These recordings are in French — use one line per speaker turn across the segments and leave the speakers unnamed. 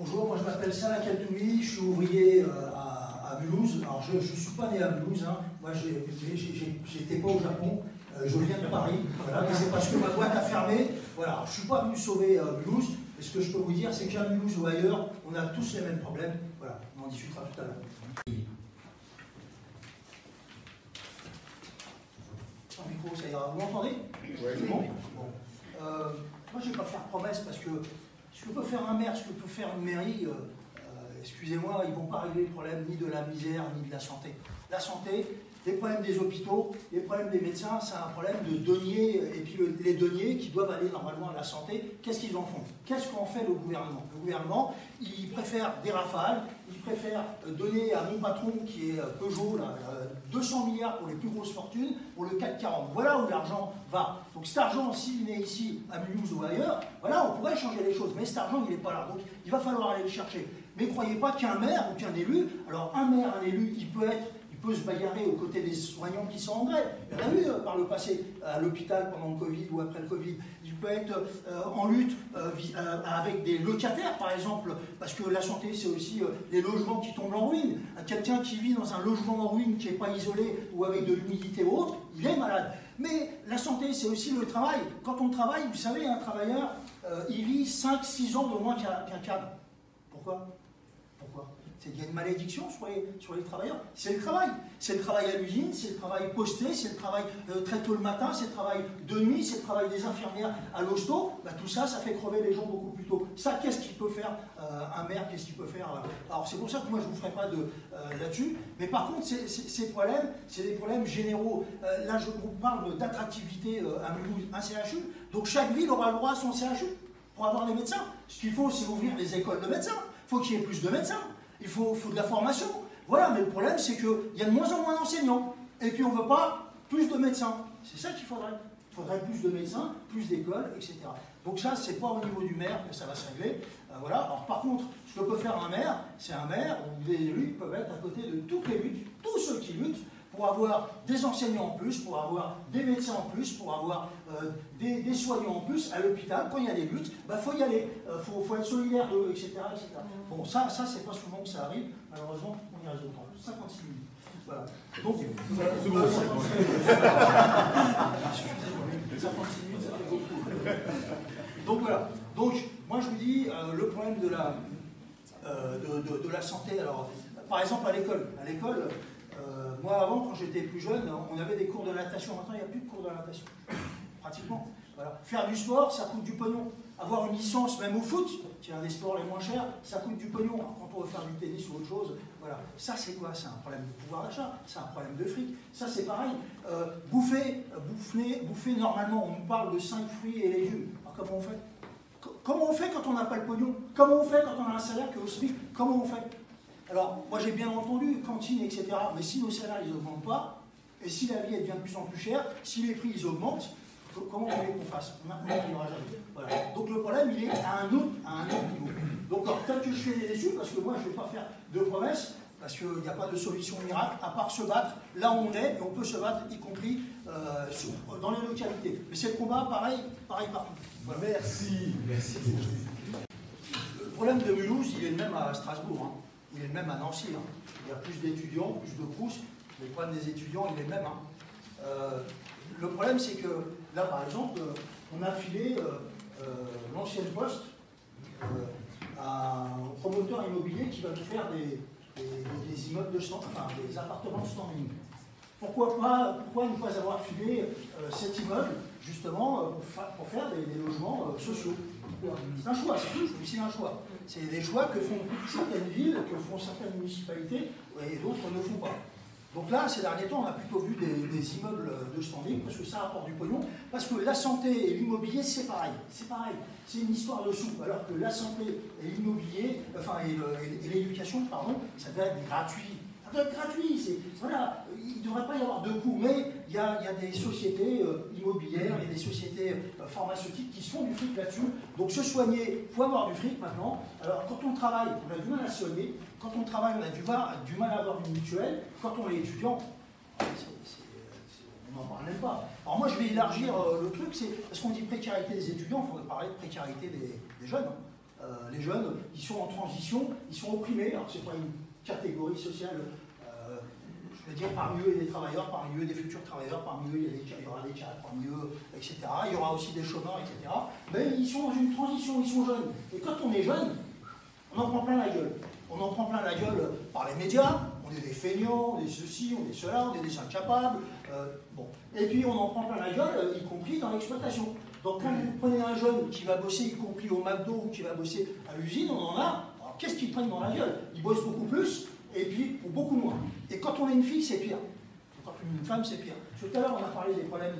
Bonjour, moi je m'appelle Salah Kaltoumi, je suis ouvrier à Mulhouse. Alors je ne suis pas né à Mulhouse, hein. Moi j'étais pas au Japon, je viens de Paris, voilà, mais c'est parce que ma boîte a fermé. Voilà, je ne suis pas venu sauver Mulhouse, mais ce que je peux vous dire, c'est qu'à Mulhouse ou ailleurs, on a tous les mêmes problèmes. Voilà, on en discutera tout à l'heure. Sans micro, ça ira. Vous m'entendez? Oui. Bon. Moi je ne vais pas faire promesse parce que ce que peut faire un maire, ce que peut faire une mairie, excusez-moi, ils ne vont pas régler le problème ni de la misère, ni de la santé. La santé, les problèmes des hôpitaux, les problèmes des médecins, c'est un problème de deniers, et puis les deniers qui doivent aller normalement à la santé, qu'est-ce qu'ils en font? Qu'est-ce qu'en fait le gouvernement? Le gouvernement, il préfère des rafales, il préfère donner à mon patron, qui est Peugeot, là, 200 milliards pour les plus grosses fortunes, pour le CAC 40. Voilà où l'argent va. Donc cet argent, s'il est ici, à Mulhouse ou ailleurs, voilà, on pourrait changer les choses, mais cet argent, il n'est pas là. Donc il va falloir aller le chercher. Mais ne croyez pas qu'un maire ou qu'un élu, alors un maire, un élu, il peut se bagarrer aux côtés des soignants qui sont en grève. Il y en a eu par le passé, à l'hôpital pendant le Covid ou après le Covid. Il peut être en lutte avec des locataires, par exemple, parce que la santé, c'est aussi les logements qui tombent en ruine. Quelqu'un qui vit dans un logement en ruine, qui n'est pas isolé ou avec de l'humidité ou autre, il est malade. Mais la santé, c'est aussi le travail. Quand on travaille, vous savez, un travailleur, il vit 5-6 ans de moins qu'un cadre. Pourquoi? Il y a une malédiction sur les travailleurs. C'est le travail. C'est le travail à l'usine, c'est le travail posté, c'est le travail très tôt le matin, c'est le travail de nuit, c'est le travail des infirmières à l'hosto. Ben, tout ça, ça fait crever les gens beaucoup plus tôt. Ça, qu'est-ce qu'il peut faire un maire? Qu'est-ce qu'il peut faire Alors, c'est pour ça que moi, je ne vous ferai pas là-dessus. Mais par contre, ces problèmes, c'est des problèmes généraux. Là, je vous parle d'attractivité à Mulhouse, un CHU. Donc, chaque ville aura le droit à son CHU pour avoir des médecins. Ce qu'il faut, c'est ouvrir des écoles de médecins. Il faut qu'il y ait plus de médecins. Il faut de la formation. Voilà, mais le problème, c'est qu'il y a de moins en moins d'enseignants. Et puis, on ne veut pas plus de médecins. C'est ça qu'il faudrait. Il faudrait plus de médecins, plus d'écoles, etc. Donc ça, c'est pas au niveau du maire que ça va se régler. Voilà. Alors, par contre, ce que peut faire un maire, c'est un maire où des élus peuvent être à côté de toutes les luttes, tous ceux qui luttent, pour avoir des enseignants en plus, pour avoir des médecins en plus, pour avoir des soignants en plus à l'hôpital. Quand il y a des luttes, il faut y aller, faut être solidaire d'eux, etc., etc. Bon, ça c'est pas souvent que ça arrive. Malheureusement, on y reste autant. 56 minutes. Voilà. Donc, 56 minutes, ça fait beaucoup. Donc voilà. Donc, moi je vous dis, le problème de la santé, alors, par exemple à l'école. Moi, avant, quand j'étais plus jeune, on avait des cours de natation. Maintenant, il n'y a plus de cours de natation. Pratiquement. Voilà. Faire du sport, ça coûte du pognon. Avoir une licence, même au foot, qui est un des sports les moins chers, ça coûte du pognon. Alors, quand on veut faire du tennis ou autre chose, voilà. Ça, c'est quoi? C'est un problème de pouvoir d'achat. C'est un problème de fric. Ça, c'est pareil. Bouffer, normalement, on nous parle de 5 fruits et légumes. Alors, comment on fait? Comment on fait quand on n'a pas le pognon? Comment on fait quand on a un salaire qui est au SMIC? Comment on fait? Alors, moi j'ai bien entendu, cantine, etc. Mais si nos salaires ils n'augmentent pas, et si la vie elle devient de plus en plus chère, si les prix ils augmentent, comment on voulait qu'on fasse? On n'arrivera jamais. Voilà. Donc le problème il est à un autre niveau. Donc peut-être que je fais des déçus, parce que moi je ne vais pas faire de promesses, parce qu'il n'y a pas de solution miracle, à part se battre là où on est, et on peut se battre y compris dans les localités. Mais c'est le combat pareil partout. Voilà.
Merci.
Le problème de Mulhouse, il est le même à Strasbourg. Hein. Il est le même à Nancy. Hein. Il y a plus d'étudiants, plus de Crous. Le problème des étudiants, il est le même. Hein. Le problème, c'est que là, par exemple, on a filé l'ancienne poste à un promoteur immobilier qui va nous faire des immeubles de stand, enfin des appartements de standing. Pourquoi ne pas avoir filé cet immeuble, justement, pour faire des logements sociaux? C'est un choix, c'est un choix. C'est des choix que font certaines villes, que font certaines municipalités, et d'autres ne font pas. Donc là, ces derniers temps, on a plutôt vu des immeubles de standing, parce que ça rapporte du pognon, parce que la santé et l'immobilier, c'est pareil. C'est pareil. C'est une histoire de soupe, alors que la santé et l'immobilier, enfin, et l'éducation, pardon, ça doit être gratuit. Ça doit être gratuit. Voilà, il ne devrait pas y avoir de coûts, mais il y a des sociétés immobilières, il y a des sociétés pharmaceutiques qui se font du fric là-dessus. Donc se soigner, il faut avoir du fric maintenant. Alors quand on travaille, on a du mal à se soigner. Quand on travaille, on a du mal à avoir une mutuelle. Quand on est étudiant, on n'en parle même pas. Alors moi je vais élargir le truc, c'est parce qu'on dit précarité des étudiants, il faudrait parler de précarité des jeunes. Les jeunes, ils sont en transition, ils sont opprimés. Alors, ce n'est pas une catégorie sociale, je veux dire, parmi eux, il y a des travailleurs, parmi eux, des futurs travailleurs, parmi eux, il y aura des cadres, parmi eux, etc. Il y aura aussi des chômeurs, etc. Mais ils sont dans une transition, ils sont jeunes. Et quand on est jeune, on en prend plein la gueule. On en prend plein la gueule par les médias. On est des feignants, on est ceci, on est cela, on est des incapables. Bon. Et puis on en prend plein la gueule, y compris dans l'exploitation. Donc quand vous prenez un jeune qui va bosser, y compris au McDo ou qui va bosser à l'usine, on en a. Alors qu'est-ce qu'ils prennent dans la gueule? Ils bossent beaucoup plus et puis pour beaucoup moins. Et quand on est une fille, c'est pire. Quand on est une femme, c'est pire. Tout à l'heure, on a parlé des problèmes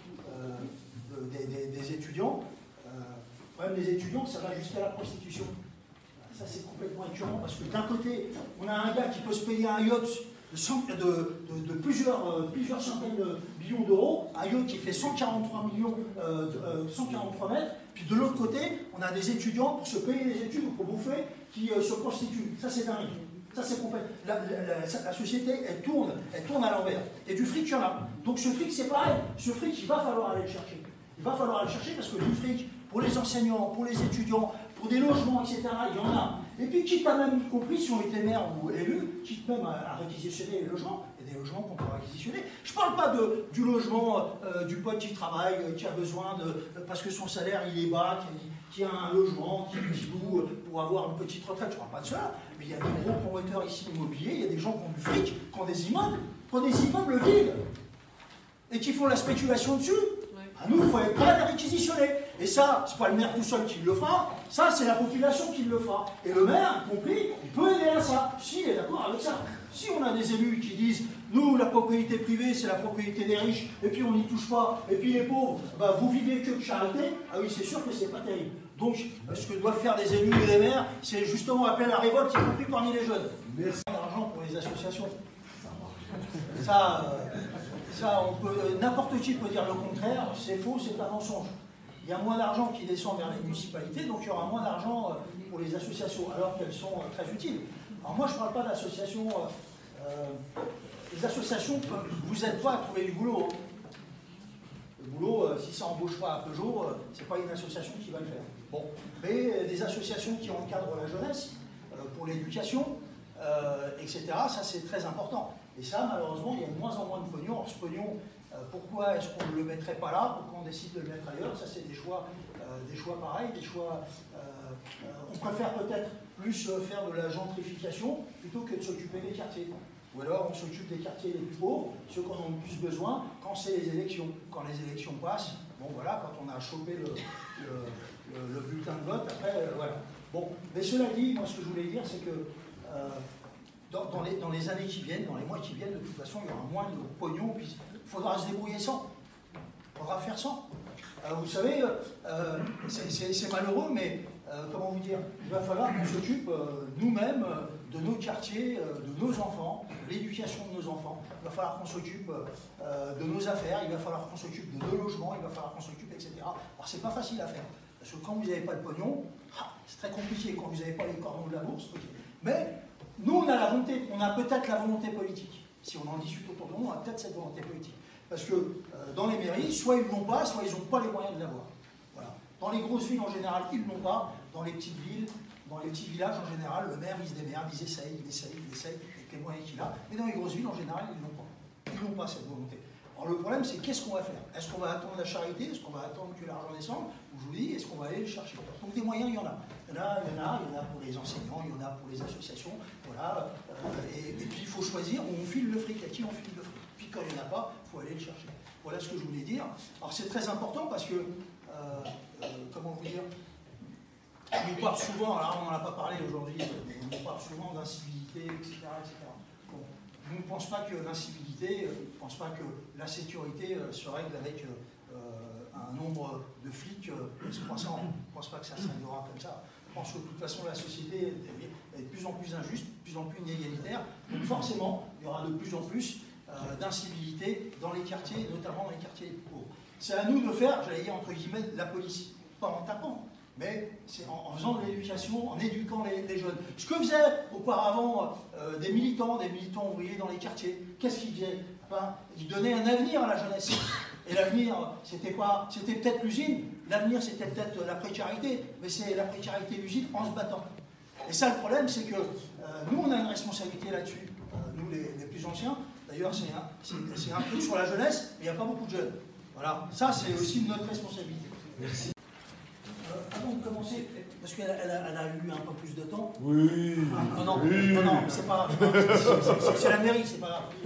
des étudiants. Le problème des étudiants, ça va jusqu'à la prostitution. Ça, c'est complètement écœurant parce que d'un côté, on a un gars qui peut se payer un yacht de plusieurs centaines de millions d'euros, un yacht qui fait 143 mètres, puis de l'autre côté, on a des étudiants pour se payer des études ou pour bouffer qui se prostituent. Ça, c'est dingue. Ça, c'est complètement. La société, elle tourne à l'envers. Et du fric, il y en a. Donc ce fric, c'est pareil. Ce fric, il va falloir aller le chercher. Il va falloir aller le chercher parce que du fric, pour les enseignants, pour les étudiants, pour des logements, etc., il y en a. Et puis, quitte à même, y compris si on était maire ou élu, quitte même à réquisitionner les logements, il y a des logements qu'on peut réquisitionner. Je ne parle pas du logement du pote qui travaille, qui a besoin parce que son salaire il est bas, qui a un logement, qui loue pour avoir une petite retraite. Je ne parle pas de cela, mais il y a des gros promoteurs ici immobiliers, il y a des gens qui ont du fric, qui ont des immeubles vides, et qui font la spéculation dessus. À nous, il faut être prêt à les réquisitionner. Et ça, c'est pas le maire tout seul qui le fera, ça, c'est la population qui le fera. Et le maire, y compris, il peut aider à ça. Si, il est d'accord avec ça. Si on a des élus qui disent, nous, la propriété privée, c'est la propriété des riches, et puis on n'y touche pas, et puis les pauvres, bah, vous vivez que de charité, ah oui, c'est sûr que c'est pas terrible. Donc, ce que doivent faire les élus et les maires, c'est justement appeler à la révolte, y compris parmi les jeunes. Merci. L'argent pour les associations. Ça, n'importe qui peut dire le contraire, c'est faux, c'est un mensonge. Il y a moins d'argent qui descend vers les municipalités, donc il y aura moins d'argent pour les associations, alors qu'elles sont très utiles. Alors moi, je ne parle pas d'associations. Les associations, vous n'êtes pas à trouver du boulot. Hein. Le boulot, si ça n'embauche pas à Peugeot, ce n'est pas une association qui va le faire. Bon. Mais des associations qui encadrent la jeunesse, pour l'éducation, etc., ça c'est très important. Et ça, malheureusement, il y a de moins en moins de pognon. Alors, ce pognon, pourquoi est-ce qu'on ne le mettrait pas là? Pourquoi on décide de le mettre ailleurs? Ça, c'est des choix pareils, des choix... on préfère peut-être plus faire de la gentrification plutôt que de s'occuper des quartiers. Ou alors, on s'occupe des quartiers les plus pauvres, ceux qui en ont le plus besoin, quand c'est les élections. Quand les élections passent, bon, voilà, quand on a chopé le bulletin de vote, après, voilà. Bon, mais cela dit, moi, ce que je voulais dire, c'est que... Dans les années qui viennent, dans les mois qui viennent, de toute façon, il y aura moins de pognon, puis il faudra se débrouiller sans. Il faudra faire sans. Vous savez, c'est malheureux, mais comment vous dire, il va falloir qu'on s'occupe nous-mêmes de nos quartiers, de nos enfants, de l'éducation de nos enfants. Il va falloir qu'on s'occupe de nos affaires, il va falloir qu'on s'occupe de nos logements, il va falloir qu'on s'occupe, etc. Alors, c'est pas facile à faire. Parce que quand vous n'avez pas de pognon, c'est très compliqué. Quand vous n'avez pas les cordons de la bourse, ok. Mais nous, on a la volonté, on a peut-être la volonté politique. Si on en discute autour de nous, on a peut-être cette volonté politique. Parce que dans les mairies, soit ils ne l'ont pas, soit ils n'ont pas les moyens de l'avoir. Voilà. Dans les grosses villes, en général, ils ne l'ont pas. Dans les petites villes, dans les petits villages, en général, le maire, il se démerde, il essaye, avec les moyens qu'il a. Mais dans les grosses villes, en général, ils ne l'ont pas. Ils n'ont pas cette volonté. Alors le problème, c'est qu'est-ce qu'on va faire? Est-ce qu'on va attendre la charité? Est-ce qu'on va attendre que l'argent descende? Ou je vous dis, est-ce qu'on va aller le chercher? Donc des moyens, il y en a. Il y en a pour les enseignants, il y en a pour les associations. Voilà. Et puis il faut choisir où on file le fric, à qui on file le fric. Puis quand il n'y en a pas, il faut aller le chercher. Voilà ce que je voulais dire. Alors c'est très important parce que, comment vous dire, on nous parle souvent, alors on n'en a pas parlé aujourd'hui, mais on nous parle souvent d'incivilité, etc. Bon. Je ne pense pas que l'incivilité, je ne pense pas que la sécurité se règle avec un nombre de flics croissant. Je ne pense pas que ça se réglera comme ça. Je pense que de toute façon la société est de plus en plus injuste, de plus en plus inégalitaire. Donc forcément, il y aura de plus en plus d'incivilité dans les quartiers, notamment dans les quartiers les plus pauvres. C'est à nous de faire, j'allais dire entre guillemets, la police. Pas en tapant, mais c'est en faisant de l'éducation, en éduquant les jeunes. Ce que faisaient auparavant des militants ouvriers dans les quartiers, qu'est-ce qu'ils faisaient? Ils donnaient un avenir à la jeunesse. Et l'avenir, c'était peut-être l'usine, l'avenir c'était peut-être la précarité, mais c'est la précarité de l'usine en se battant. Et ça, le problème, c'est que nous, on a une responsabilité là-dessus, nous les plus anciens. D'ailleurs, c'est un truc sur la jeunesse, mais il n'y a pas beaucoup de jeunes. Voilà, ça c'est aussi notre responsabilité.
Merci.
Avant de commencer, parce qu'elle a eu un peu plus de temps.
Oui.
Non, c'est pas grave. C'est la mairie, c'est pas grave.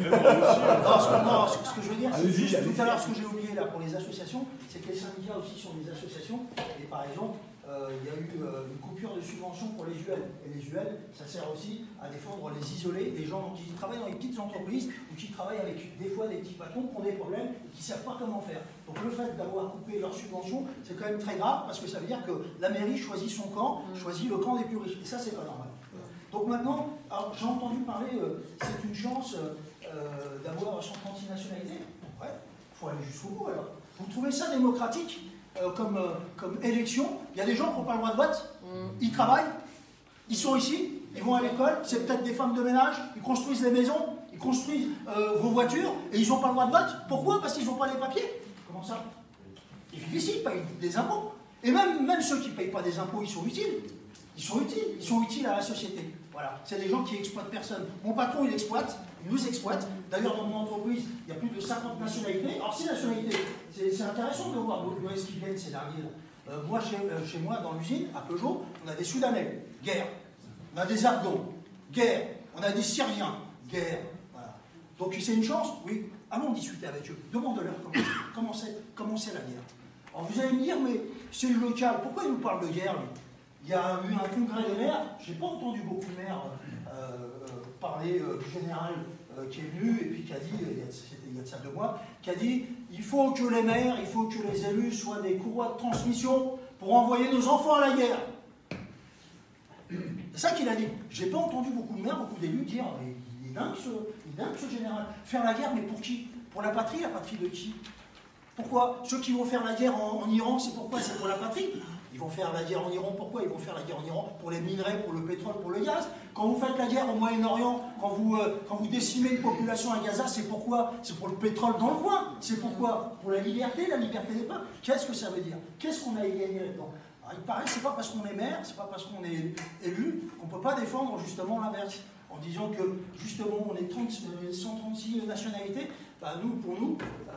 Ce que je veux dire, c'est juste tout à l'heure, ce que j'ai oublié là pour les associations, c'est que les syndicats aussi sont des associations. Et par exemple, il y a eu une coupure de subventions pour les UL. Et les UL, ça sert aussi à défendre les isolés, les gens qui travaillent dans les petites entreprises ou qui travaillent avec des fois des petits patrons qui ont des problèmes et qui ne savent pas comment faire. Donc le fait d'avoir coupé leurs subventions, c'est quand même très grave parce que ça veut dire que la mairie choisit son camp, choisit le camp des plus riches. Et ça, c'est pas normal. Donc maintenant, j'ai entendu parler, c'est une chance d'avoir son anti-nationalité. Ouais, il faut aller jusqu'au bout alors. Vous trouvez ça démocratique comme élection? Il y a des gens qui n'ont pas le droit de vote, ils travaillent, ils sont ici, ils vont à l'école, c'est peut-être des femmes de ménage, ils construisent les maisons, ils construisent vos voitures, et ils n'ont pas le droit de vote. Pourquoi? Parce qu'ils n'ont pas les papiers. Comment ça? Ils vivent ici, ils payent des impôts. Et même ceux qui ne payent pas des impôts, ils sont utiles. Ils sont utiles à la société. Voilà, c'est des gens qui exploitent personne. Mon patron, il exploite, il nous exploite. D'ailleurs, dans mon entreprise, il y a plus de 50 nationalités. Alors, ces nationalités, c'est intéressant de voir d'où est-ce qu'ils viennent, ces derniers. Moi, chez moi, dans l'usine, à Peugeot, on a des Soudanais, guerre. On a des Afghans, guerre. On a des Syriens, guerre. Voilà. Donc, c'est une chance, oui. Allons discuter avec eux. Demande-leur comment c'est la guerre. Alors, vous allez me dire, mais c'est le local. Pourquoi il nous parle de guerre, lui? Il y a eu un congrès des maires, je n'ai pas entendu beaucoup de maires parler du général qui est venu et puis qui a dit, il y a de ça 2 mois, qui a dit il faut que les maires, il faut que les élus soient des courroies de transmission pour envoyer nos enfants à la guerre. C'est ça qu'il a dit. Je n'ai pas entendu beaucoup de maires, beaucoup d'élus dire il est dingue ce général. Faire la guerre, mais pour qui? Pour la patrie de qui? Pourquoi? Ceux qui vont faire la guerre en Iran, c'est pourquoi? C'est pour la patrie. Ils vont faire la guerre en Iran, pourquoi? Ils vont faire la guerre en Iran pour les minerais, pour le pétrole, pour le gaz. Quand vous faites la guerre au Moyen-Orient, quand vous décimez une population à Gaza, c'est pourquoi? C'est pour le pétrole dans le coin. C'est pourquoi? Pour la liberté des peuples. Qu'est-ce que ça veut dire? Qu'est-ce qu'on a gagné là-dedans? Il paraît que ce n'est pas parce qu'on est maire, c'est pas parce qu'on est élu, qu'on ne peut pas défendre justement l'inverse. En disant que justement on est 136 nationalités, bah pour nous,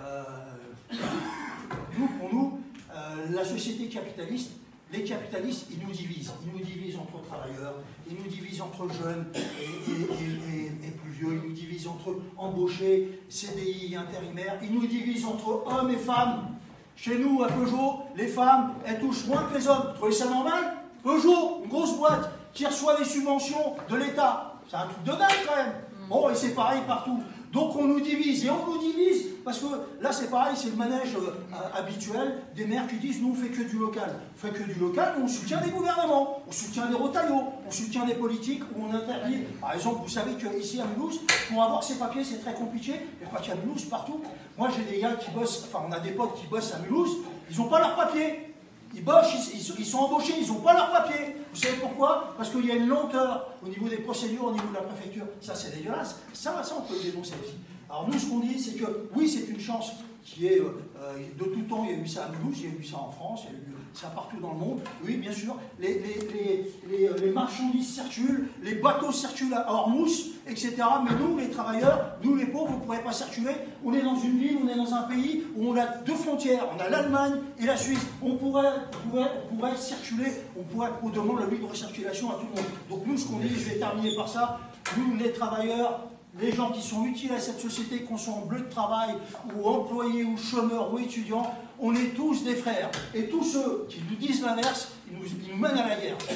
la société capitaliste, les capitalistes, ils nous divisent. Ils nous divisent entre travailleurs, ils nous divisent entre jeunes et plus vieux, ils nous divisent entre embauchés, CDI, intérimaires, ils nous divisent entre hommes et femmes. Chez nous, à Peugeot, les femmes, elles touchent moins que les hommes. Vous trouvez ça normal? Peugeot, une grosse boîte qui reçoit des subventions de l'État, c'est un truc de dingue quand même. Bon, et c'est pareil partout. Donc on nous divise, et on nous divise, parce que là c'est pareil, c'est le manège habituel des maires qui disent nous on fait que du local. On fait que du local, mais on soutient des gouvernements, on soutient des Rotaillot, on soutient des politiques où on interdit. Par exemple, vous savez qu'ici à Mulhouse, pour avoir ces papiers c'est très compliqué, mais pas qu'à Mulhouse, partout. Moi j'ai des gars qui bossent, enfin on a des potes qui bossent à Mulhouse, ils n'ont pas leurs papiers. Ils bossent, ils sont embauchés, ils n'ont pas leurs papiers. Vous savez pourquoi? Parce qu'il y a une lenteur au niveau des procédures, au niveau de la préfecture. Ça, c'est dégueulasse. Ça, on peut le dénoncer aussi. Alors nous, ce qu'on dit, c'est que oui, c'est une chance qui est de tout temps. Il y a eu ça à Mulhouse, il y a eu ça en France, il y a eu ça partout dans le monde. Oui, bien sûr, les marchandises circulent, les bateaux circulent à Hormuz, etc. Mais nous, les travailleurs, nous, les pauvres, vous ne pourrez pas circuler. On est dans une ville, on est dans un pays où on a 2 frontières. On a l'Allemagne et la Suisse. On pourrait circuler, on demande la libre circulation à tout le monde. Donc nous, ce qu'on dit, je vais terminer par ça, nous, les travailleurs, les gens qui sont utiles à cette société, qu'on soit en bleu de travail, ou employés, ou chômeurs, ou étudiants, on est tous des frères. Et tous ceux qui nous disent l'inverse, ils nous mènent à la guerre.